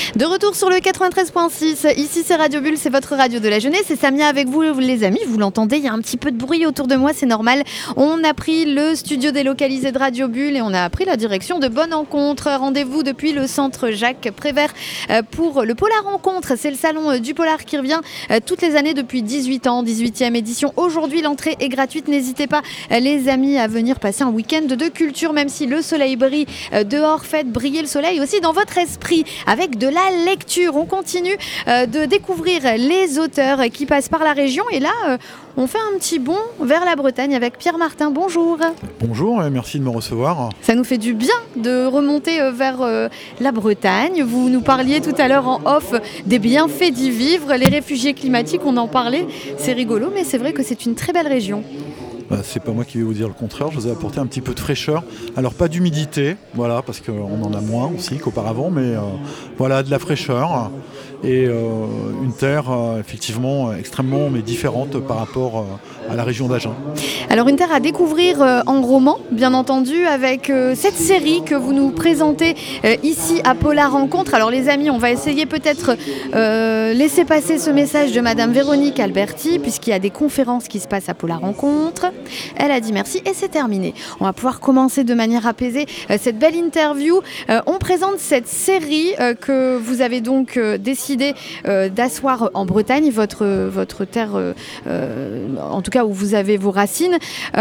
De retour sur le 93.6, ici c'est Radio Bulle, c'est votre radio de la jeunesse, c'est Samia avec vous les amis, vous l'entendez, il y a un petit peu de bruit autour de moi, c'est normal. On a pris le studio délocalisé de Radio Bulle et on a pris la direction de Bonne Rencontre. Rendez-vous depuis le centre Jacques Prévert pour le Polar Rencontre, c'est le salon du Polar qui revient toutes les années depuis 18 ans, 18e édition. Aujourd'hui l'entrée est gratuite, n'hésitez pas les amis à venir passer un week-end de culture, même si le soleil brille dehors, faites briller le soleil aussi dans votre esprit avec de la lecture. On continue de découvrir les auteurs qui passent par la région et là on fait un petit bond vers la Bretagne avec Pierre Martin. Bonjour. Bonjour et merci de me recevoir. Ça nous fait du bien de remonter vers la Bretagne. Vous nous parliez tout à l'heure en off des bienfaits d'y vivre, les réfugiés climatiques, on en parlait, c'est rigolo mais c'est vrai que c'est une très belle région. C'est pas moi qui vais vous dire le contraire, je vous ai apporté un petit peu de fraîcheur. Alors pas d'humidité, voilà, parce qu'on en a moins aussi qu'auparavant, mais voilà, de la fraîcheur et une terre effectivement extrêmement mais différente par rapport à la région d'Agen. Alors une terre à découvrir en roman, bien entendu, avec cette série que vous nous présentez ici à Polar Rencontre. Alors les amis, on va essayer peut-être laisser passer ce message de Madame Véronique Alberti, puisqu'il y a des conférences qui se passent à Polar Rencontre. Elle a dit merci et c'est terminé. On va pouvoir commencer de manière apaisée cette belle interview. On présente cette série que vous avez donc décidé d'asseoir en Bretagne, votre terre, en tout cas où vous avez vos racines.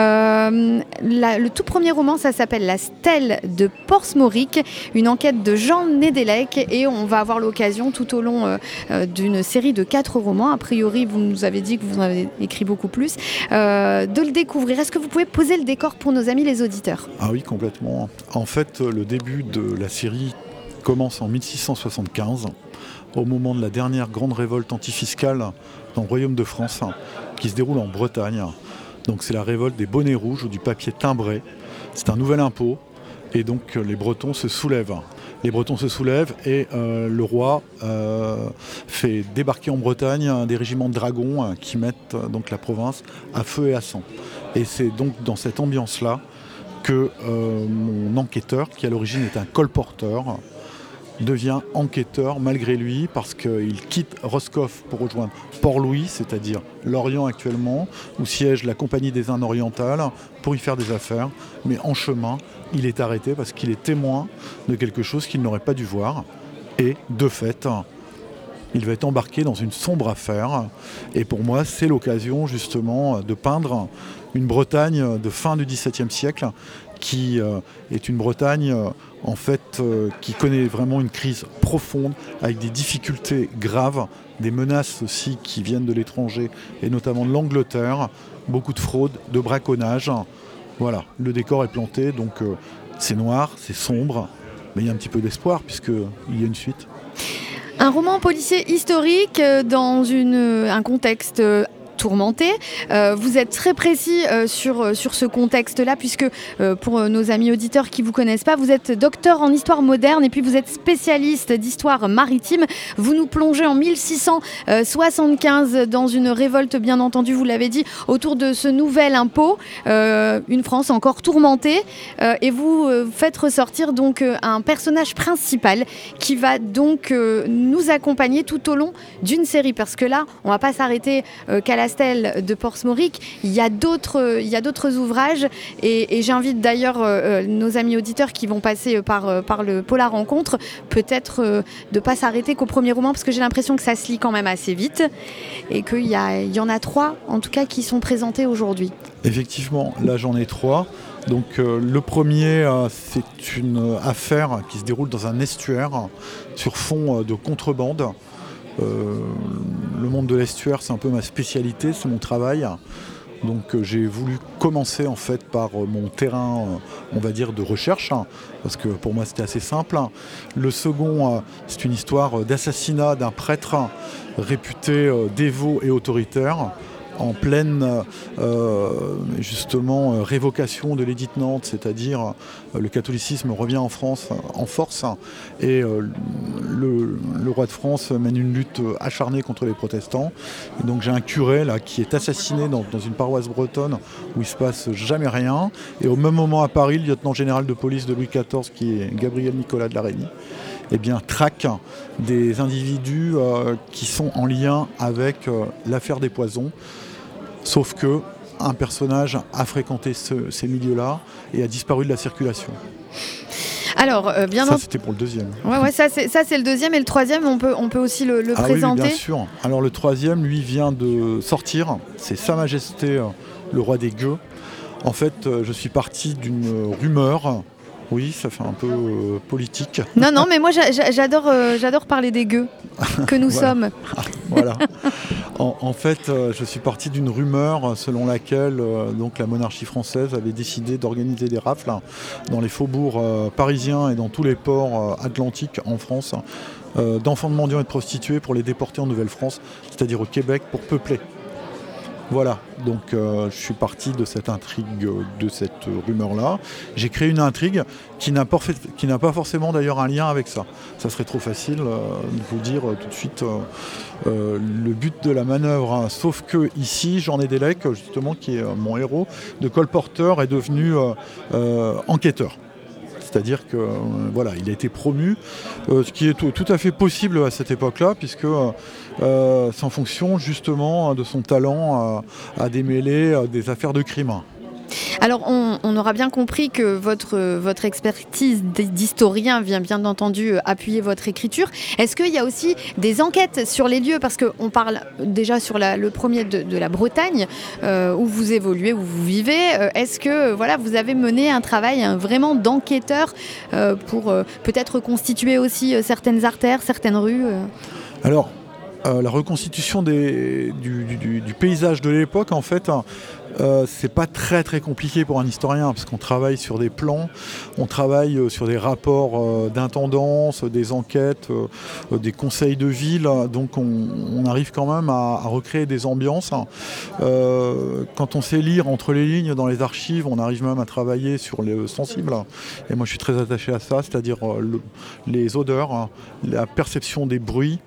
Le tout premier roman, ça s'appelle La Stèle de Portsmouth, une enquête de Jean Nédélec et on va avoir l'occasion tout au long d'une série de 4 romans. A priori, vous nous avez dit que vous en avez écrit beaucoup plus. De le découvrir. Est-ce que vous pouvez poser le décor pour nos amis les auditeurs ? Ah oui, complètement. En fait, le début de la série commence en 1675, au moment de la dernière grande révolte antifiscale dans le royaume de France, qui se déroule en Bretagne. Donc c'est la révolte des bonnets rouges ou du papier timbré. C'est un nouvel impôt et donc les Bretons se soulèvent. Les Bretons se soulèvent et le roi fait débarquer en Bretagne des régiments de dragons qui mettent donc la province à feu et à sang. Et c'est donc dans cette ambiance-là que mon enquêteur, qui à l'origine est un colporteur, devient enquêteur malgré lui parce qu'il quitte Roscoff pour rejoindre Port-Louis, c'est-à-dire l'Orient actuellement, où siège la Compagnie des Indes orientales pour y faire des affaires. Mais en chemin, il est arrêté parce qu'il est témoin de quelque chose qu'il n'aurait pas dû voir. Et de fait, il va être embarqué dans une sombre affaire. Et pour moi, c'est l'occasion justement de peindre une Bretagne de fin du XVIIe siècle qui est une Bretagne en fait qui connaît vraiment une crise profonde avec des difficultés graves, des menaces aussi qui viennent de l'étranger et notamment de l'Angleterre, beaucoup de fraude, de braconnage. Voilà, le décor est planté, donc c'est noir, c'est sombre, mais il y a un petit peu d'espoir puisqu'il y a une suite. Un roman policier historique dans un contexte tourmenté. Vous êtes très précis sur ce contexte-là, puisque pour nos amis auditeurs qui ne vous connaissent pas, vous êtes docteur en histoire moderne et puis vous êtes spécialiste d'histoire maritime. Vous nous plongez en 1675 dans une révolte, bien entendu, vous l'avez dit, autour de ce nouvel impôt, une France encore tourmentée, et vous faites ressortir donc un personnage principal qui va donc nous accompagner tout au long d'une série, parce que là, on ne va pas s'arrêter qu'à la Stèle de Portsmouth, il y a d'autres ouvrages et j'invite d'ailleurs nos amis auditeurs qui vont passer par le Polar Rencontre peut-être de ne pas s'arrêter qu'au premier roman, parce que j'ai l'impression que ça se lit quand même assez vite et qu'il y en a 3 en tout cas qui sont présentés aujourd'hui. Effectivement, là j'en ai 3. Donc le premier, c'est une affaire qui se déroule dans un estuaire sur fond de contrebande. Le monde de l'estuaire, c'est un peu ma spécialité, c'est mon travail. Donc j'ai voulu commencer en fait par mon terrain, on va dire, de recherche, parce que pour moi c'était assez simple. Le second, c'est une histoire d'assassinat d'un prêtre réputé dévot et autoritaire, en pleine justement révocation de l'édit de Nantes, c'est-à-dire le catholicisme revient en France en force et le roi de France mène une lutte acharnée contre les protestants. Et donc j'ai un curé là qui est assassiné dans une paroisse bretonne où il se passe jamais rien. Et au même moment à Paris, le lieutenant général de police de Louis XIV qui est Gabriel Nicolas de la Reynie traque des individus qui sont en lien avec l'affaire des poisons. Sauf que un personnage a fréquenté ces milieux-là et a disparu de la circulation. Alors, ça, c'était pour le deuxième. Ouais, ça c'est le deuxième, et le troisième, on peut aussi le présenter. Oui, bien sûr. Alors le troisième, lui, vient de sortir. C'est Sa Majesté, le roi des gueux. En fait, je suis parti d'une rumeur. Oui, ça fait un peu politique. Non, mais moi j'adore parler des gueux que nous sommes. Voilà. En fait, je suis parti d'une rumeur selon laquelle donc la monarchie française avait décidé d'organiser des rafles dans les faubourgs parisiens et dans tous les ports atlantiques en France d'enfants de mendiants et de prostituées pour les déporter en Nouvelle-France, c'est-à-dire au Québec, pour peupler. Voilà, donc je suis parti de cette intrigue, de cette rumeur-là. J'ai créé une intrigue qui n'a pas forcément d'ailleurs un lien avec ça. Ça serait trop facile de vous dire tout de suite le but de la manœuvre. Hein. Sauf que ici, Jean Nédélec, justement, qui est mon héros, de colporteur, est devenu enquêteur. C'est-à-dire que voilà, il a été promu, ce qui est tout à fait possible à cette époque-là, puisque c'est en fonction justement de son talent à démêler des affaires de crime. Alors on aura bien compris que votre expertise d'historien vient bien entendu appuyer votre écriture. Est-ce qu'il y a aussi des enquêtes sur les lieux? Parce qu'on parle déjà sur le premier de la Bretagne, où vous évoluez, où vous vivez. Est-ce que vous avez mené un travail vraiment d'enquêteur pour peut-être reconstituer aussi certaines artères, certaines rues Alors, la reconstitution du paysage de l'époque, en fait, c'est pas très très compliqué pour un historien, parce qu'on travaille sur des plans, on travaille sur des rapports d'intendance, des enquêtes, des conseils de ville, donc on arrive quand même à recréer des ambiances. Quand on sait lire entre les lignes dans les archives, on arrive même à travailler sur le sensible, et moi je suis très attaché à ça, c'est-à-dire les odeurs, la perception des bruits,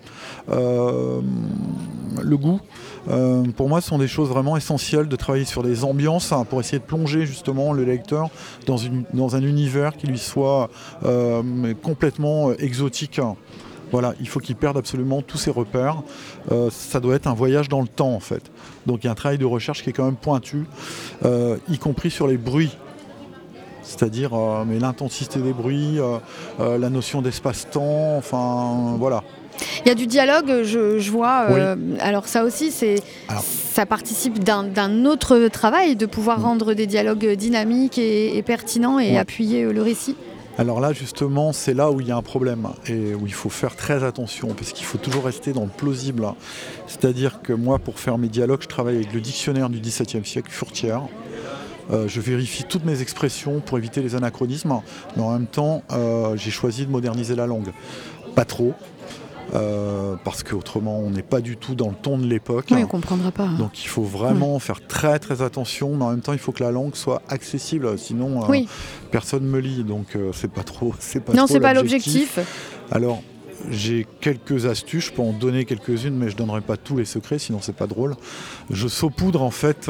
le goût. Pour moi, ce sont des choses vraiment essentielles de travailler sur des ambiances pour essayer de plonger justement le lecteur dans un univers qui lui soit complètement exotique. Voilà, il faut qu'il perde absolument tous ses repères. Ça doit être un voyage dans le temps en fait. Donc il y a un travail de recherche qui est quand même pointu, y compris sur les bruits. C'est-à-dire l'intensité des bruits, la notion d'espace-temps, enfin voilà. Il y a du dialogue, je vois. Oui. Alors ça aussi, ça participe d'un autre travail, de pouvoir rendre des dialogues dynamiques et pertinents et appuyer le récit. Alors là, justement, c'est là où il y a un problème et où il faut faire très attention, parce qu'il faut toujours rester dans le plausible. C'est-à-dire que moi, pour faire mes dialogues, je travaille avec le dictionnaire du XVIIe siècle, Furetière. Je vérifie toutes mes expressions pour éviter les anachronismes, mais en même temps, j'ai choisi de moderniser la langue. Pas trop. Parce qu'autrement on n'est pas du tout dans le ton de l'époque. Oui, on ne comprendra pas. Donc il faut vraiment faire très très attention, mais en même temps il faut que la langue soit accessible, sinon personne ne me lit, donc c'est pas trop non, c'est pas l'objectif. Alors j'ai quelques astuces, je peux en donner quelques-unes, mais je ne donnerai pas tous les secrets, sinon c'est pas drôle. Je saupoudre en fait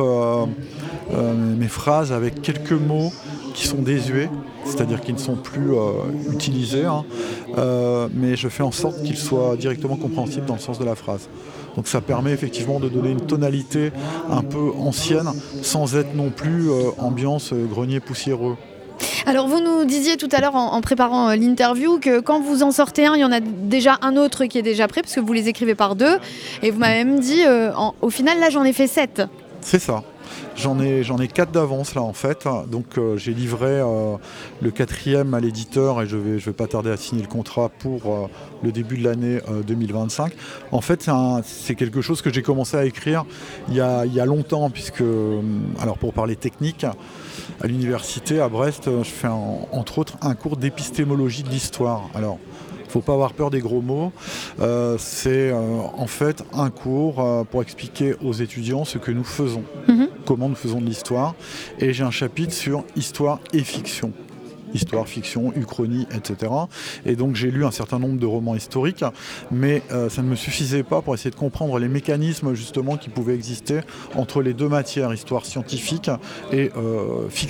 mes phrases avec quelques mots qui sont désuets, c'est-à-dire qui ne sont plus utilisés, mais je fais en sorte qu'ils soient directement compréhensibles dans le sens de la phrase. Donc ça permet effectivement de donner une tonalité un peu ancienne, sans être non plus ambiance grenier poussiéreux. Alors vous nous disiez tout à l'heure en préparant l'interview que quand vous en sortez un, il y en a déjà un autre qui est déjà prêt, parce que vous les écrivez par deux, et vous m'avez même dit au final là j'en ai fait 7. C'est ça. J'en ai 4 d'avance là en fait, donc j'ai livré le 4e à l'éditeur et je vais pas tarder à signer le contrat pour le début de l'année 2025. En fait c'est quelque chose que j'ai commencé à écrire il y a longtemps, puisque, alors pour parler technique, à l'université à Brest, je fais entre autres un cours d'épistémologie de l'histoire. Alors, il ne faut pas avoir peur des gros mots. C'est en fait un cours pour expliquer aux étudiants ce que nous faisons, comment nous faisons de l'histoire. Et j'ai un chapitre sur histoire et fiction. Histoire, fiction, uchronie, etc. Et donc j'ai lu un certain nombre de romans historiques, mais ça ne me suffisait pas pour essayer de comprendre les mécanismes justement qui pouvaient exister entre les deux matières, histoire scientifique et fiction.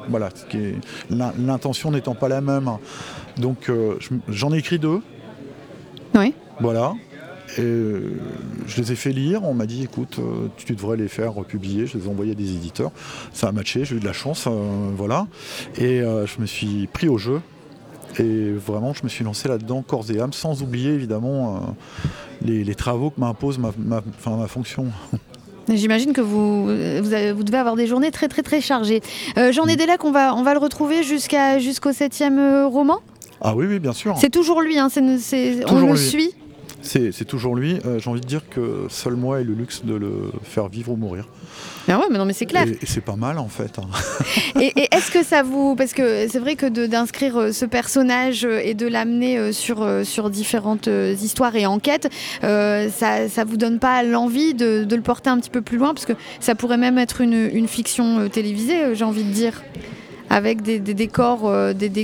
Voilà, l'intention n'étant pas la même. Donc j'en ai écrit 2. Oui. Voilà. Et je les ai fait lire, on m'a dit écoute, tu devrais les faire publier, je les ai envoyés à des éditeurs, ça a matché, j'ai eu de la chance, voilà. Et je me suis pris au jeu, et vraiment je me suis lancé là-dedans corps et âme, sans oublier évidemment les travaux que m'impose ma fonction. J'imagine que vous devez avoir des journées très très très chargées. Jean Nédélec, on va le retrouver jusqu'au 7e roman. Ah oui, bien sûr. C'est toujours lui, hein, on le suit. C'est toujours lui. J'ai envie de dire que seul moi ai le luxe de le faire vivre ou mourir. Ah ouais, mais non, mais c'est clair. Et c'est pas mal en fait. Et est-ce que ça vous... Parce que c'est vrai que d'inscrire ce personnage et de l'amener sur différentes histoires et enquêtes, ça vous donne pas l'envie de le porter un petit peu plus loin? Parce que ça pourrait même être une fiction télévisée, j'ai envie de dire. Avec des décors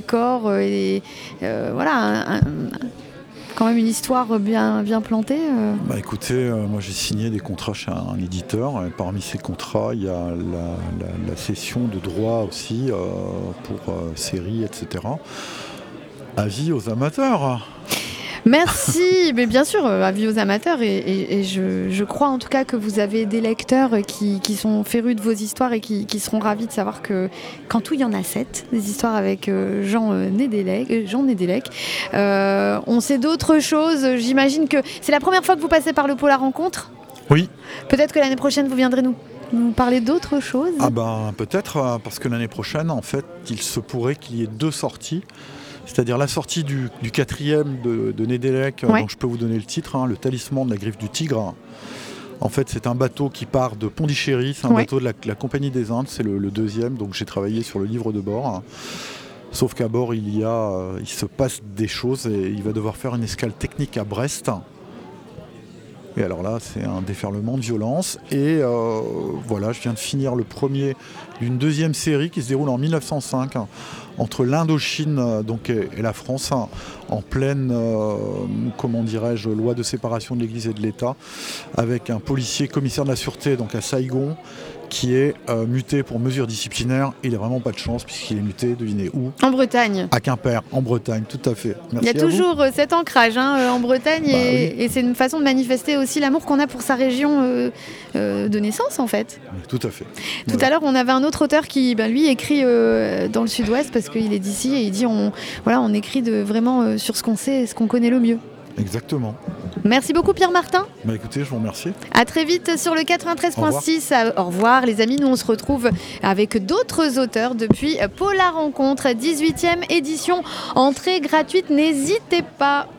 et voilà, quand même une histoire bien plantée. Écoutez, moi j'ai signé des contrats chez un éditeur. Et parmi ces contrats, il y a la cession de droits aussi pour séries, etc. Avis aux amateurs. Merci, mais bien sûr, avis aux amateurs, et je crois en tout cas que vous avez des lecteurs qui sont férus de vos histoires et qui seront ravis de savoir que qu'en tout il y en a 7, des histoires avec Jean Nédélec. On sait d'autres choses, j'imagine que c'est la première fois que vous passez par le Polar Rencontre. Oui. Peut-être que l'année prochaine vous viendrez nous parler d'autres choses. Peut-être, parce que l'année prochaine, en fait, il se pourrait qu'il y ait 2 sorties. C'est-à-dire la sortie du 4e de Nédélec, ouais. dont je peux vous donner le titre, Le talisman de la griffe du tigre. En fait, c'est un bateau qui part de Pondichéry, c'est un bateau de la Compagnie des Indes, c'est le 2e, donc j'ai travaillé sur le livre de bord. Sauf qu'à bord, il se passe des choses et il va devoir faire une escale technique à Brest. Et alors là, c'est un déferlement de violence. Et voilà, je viens de finir le premier d'une 2e série qui se déroule en 1905 entre l'Indochine et la France, en pleine, loi de séparation de l'Église et de l'État, avec un policier commissaire de la sûreté à Saigon, qui est muté pour mesures disciplinaires. Il n'a vraiment pas de chance puisqu'il est muté, devinez où? En Bretagne. À Quimper, en Bretagne, tout à fait. Merci. Il y a toujours cet ancrage en Bretagne oui. Et c'est une façon de manifester aussi l'amour qu'on a pour sa région de naissance en fait. Tout à fait. Tout à l'heure, on avait un autre auteur qui, lui, écrit dans le sud-ouest parce qu'il est d'ici et il dit on écrit vraiment sur ce qu'on sait et ce qu'on connaît le mieux. Exactement. Merci beaucoup Pierre Martin. Écoutez, je vous remercie. À très vite sur le 93.6. Au revoir les amis, nous on se retrouve avec d'autres auteurs depuis Polar Rencontre, 18e édition, entrée gratuite, n'hésitez pas.